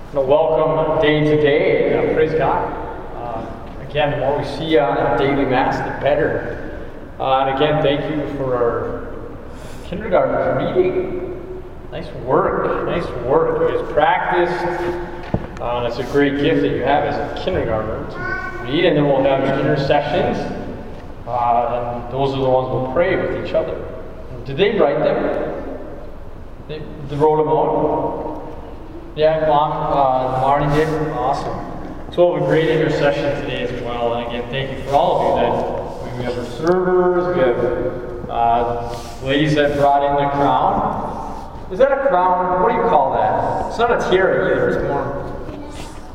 Welcome day to day. Praise God. Again, the more we see you on daily Mass, the better. And again, thank you for our kindergartners reading. Nice work. Nice work. You guys practiced. It's a great gift that you have as a kindergartner to read, and then we'll have intercessions. And those are the ones we'll pray with each other. Did they write them? They wrote them out? Yeah, Marty did. Awesome. So we'll have a great intercession today as well. And again, thank you for all of you. We have our servers, we have ladies that brought in the crown. Is that a crown? What do you call that? It's not a tiara either, it's more.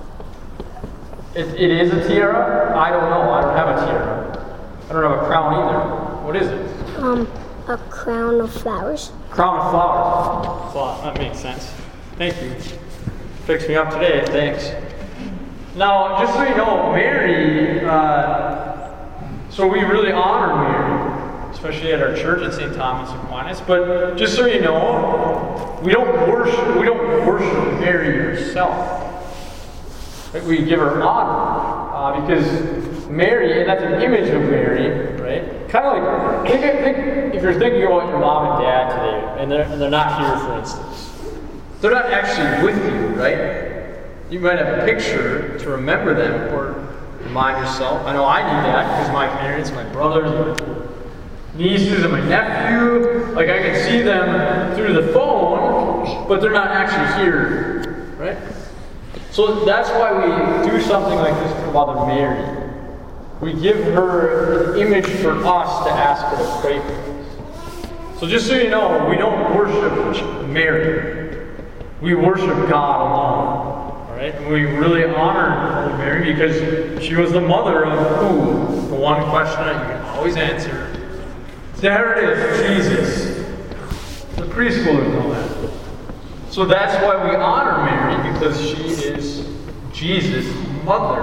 It is a tiara? I don't know. I don't have a tiara. I don't have a crown either. What is it? A crown of flowers. Crown of flowers. Well, that makes sense. Thank you. Fixed me up today, thanks. Now, just so you know, Mary, so we really honor Mary, especially at our church at St. Thomas Aquinas. But just so you know, we don't worship Mary herself. We give her honor because Mary, and that's an image of Mary, right? Kind of like think if you're thinking about your mom and dad today, and they're not here, for instance. They're not actually with you, right? You might have a picture to remember them or remind yourself. I know I do that because my parents, my brothers, my nieces, and my nephew, like I can see them through the phone, but they're not actually here, right? So that's why we do something like this for Mother Mary. We give her an image for us to ask her to pray for us. So just so you know, we don't worship Mary. We worship God alone, all right? And we really honor Holy Mary because she was the mother of who? The one question that you can always answer. There it is, Jesus. The preschoolers know that. So that's why we honor Mary, because she is Jesus' mother.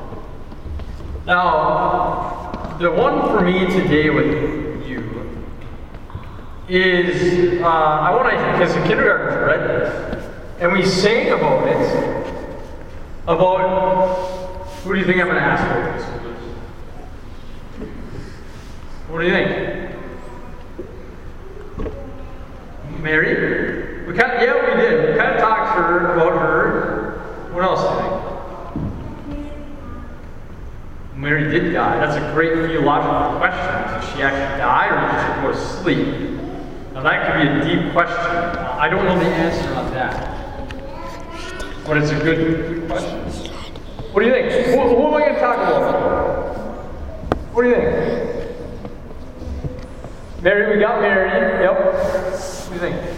Now, the one for me today with you is, I want to, because the kindergartners read this. And we sang about it, who do you think I'm going to ask for this? What do you think? Mary? We did. We kind of talked to her about her. What else do you think? Mary did die. That's a great theological question. Did she actually die or did she go to sleep? Now that could be a deep question. I don't know the answer on that. But it's a good question. What do you think? Who am I going to talk about? What do you think? Mary, we got Mary. Yep. What do you think?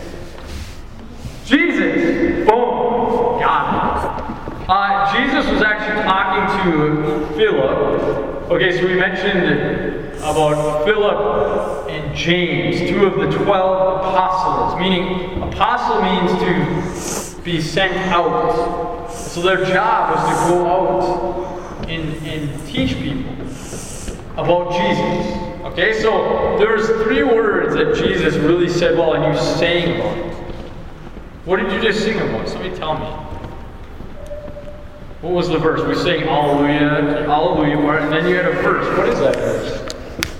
Jesus! Boom! Got it. Jesus was actually talking to Philip. Okay, so we mentioned about Philip and James, two of the 12 apostles. Meaning, apostle means to be sent out. So their job was to go out and teach people about Jesus. Okay, so there's 3 words that Jesus really said well, and you sang about it. What did you just sing about? Somebody tell me. What was the verse? We sang Alleluia, Alleluia part, and then you had a verse. What is that verse?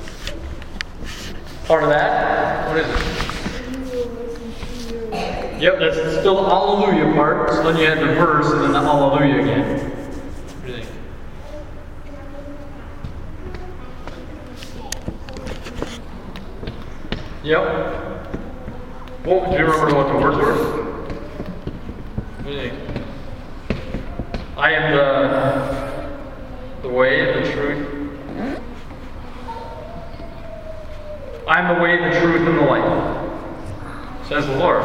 Part of that? What is it? Yep, that's still the Alleluia part. So then you had the verse and then the Alleluia again. What do you think? Yep. Well, do you remember what the words were? What do you think? I am the way, the truth. I am the way, the truth, and the life, says the Lord.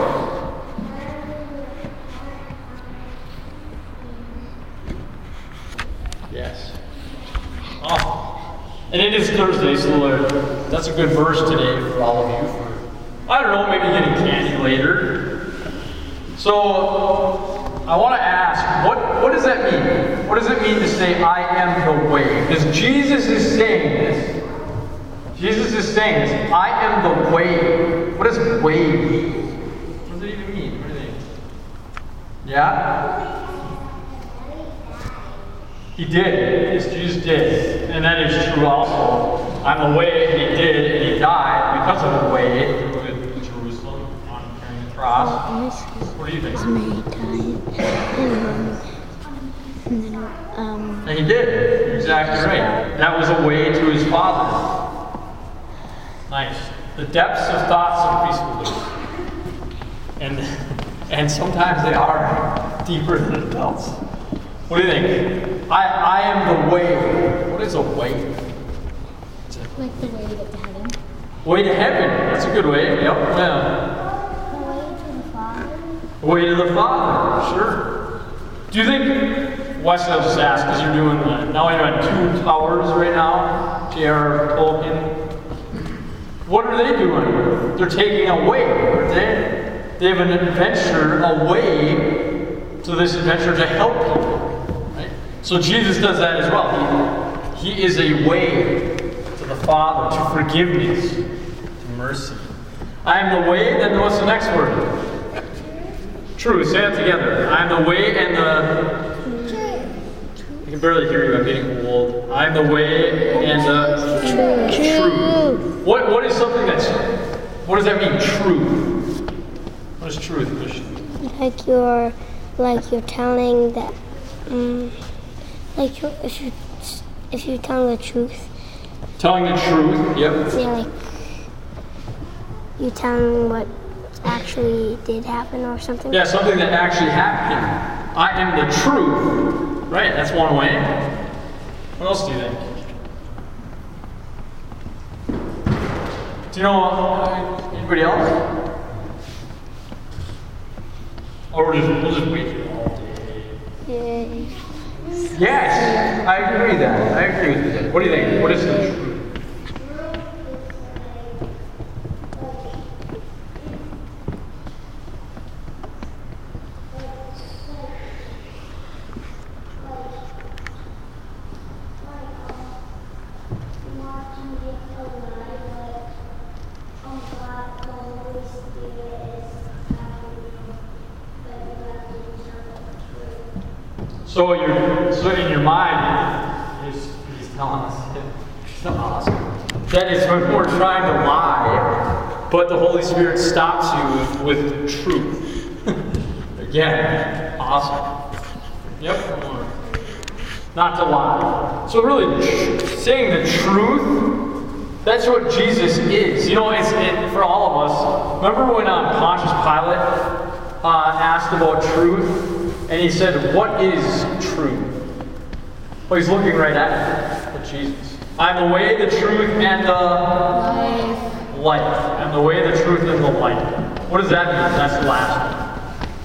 Yes. Awesome. And it is Thursday, so that's a good verse today for all of you. I don't know, maybe getting candy later. So, I want to ask, what does that mean? What does it mean to say, I am the way? Because Jesus is saying this. Jesus is saying this, I am the way. What does way mean? What does it even mean? What do you think? Yeah? He did. Yes, Jesus did. And that is true also. I'm the way, and he did, and he died because of the way to Jerusalem on carrying the cross. What do you think? Mary died. And then, And he did. You're exactly right. That was a way to his Father. Nice. The depths of thoughts of preschoolers. And sometimes they are deeper than adults. What do you think? I am the way. What is a way? like the way to get to heaven. Way to heaven. That's a good way. Yep. Yeah. The way to the Father. Way to the Father. Sure. Do you think, Wesley, I'll just ask, because you're doing now you're on 2 towers right now, J.R. Tolkien. What are they doing? They're taking a way, aren't they? They have an adventure, a way to this adventure to help people. Right? So Jesus does that as well. He is a way to the Father, to forgiveness, to mercy. I am the way, then what's the next word? Truth. Say it together. I am the way and the... I can barely hear you, I'm getting old. I am the way and the truth. What is something that's... What does that mean, truth? What is truth, Christian? Like you're telling that, if you're telling the truth. Telling the truth, yep. Yeah, like you telling what actually did happen or something. Yeah, something that actually happened. I am the truth. Right, that's one way. What else do you think? Do you know anybody else? Or we'll just wait here all day. Yeah. Yes, I agree with that. I agree with that. What do you think? What is the truth? So in your mind, he's telling us, it's awesome. That is when we're trying to lie, but the Holy Spirit stops you with truth. Again, awesome. Yep. Not to lie. So really, saying the truth, that's what Jesus is. You know, it's for all of us. Remember when Pontius Pilate asked about truth? And he said, what is truth? Well, he's looking right at Jesus. I'm the way, the truth, and the life. I'm the way, the truth, and the light. What does that mean? That's the last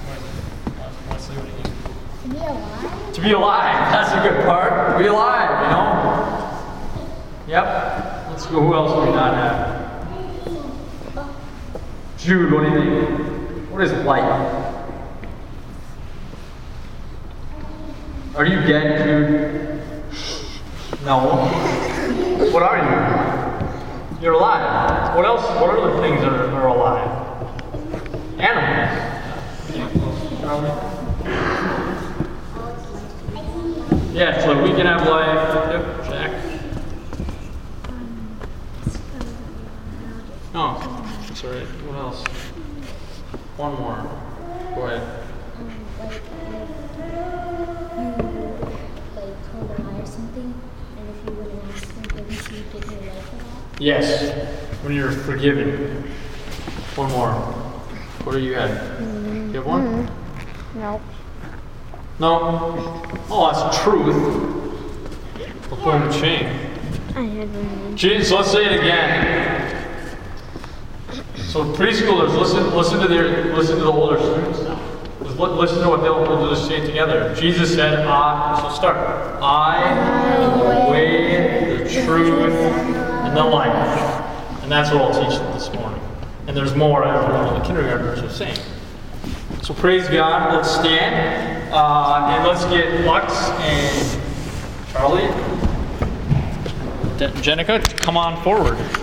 one. To be alive? To be alive. That's a good part. To be alive, you know? Yep. Let's go. Who else do we not have? Jude, what do you think? What is light? Are you dead, Jude? No. What are you? You're alive. What else? What other things are alive? Animals. Yeah, so we can have life. Yep, Jack. Oh, that's all right. What else? One more. Go ahead. Told a lie or something, and if you wouldn't ask forgiveness, you would give your life for that? Yes, when you're forgiven. One more. What do you have? You have one? Nope. No? Oh, that's truth. We'll put him in shame. I had one. Jesus, let's say it again. So preschoolers, listen to the older students now. Listen to what we'll just say together. Jesus said, so start. I am the way, the truth, and the life. And that's what I'll teach them this morning. And there's more after the kindergartners are saying. So praise God. Let's stand. And let's get Lux and Charlie. Jenica, come on forward.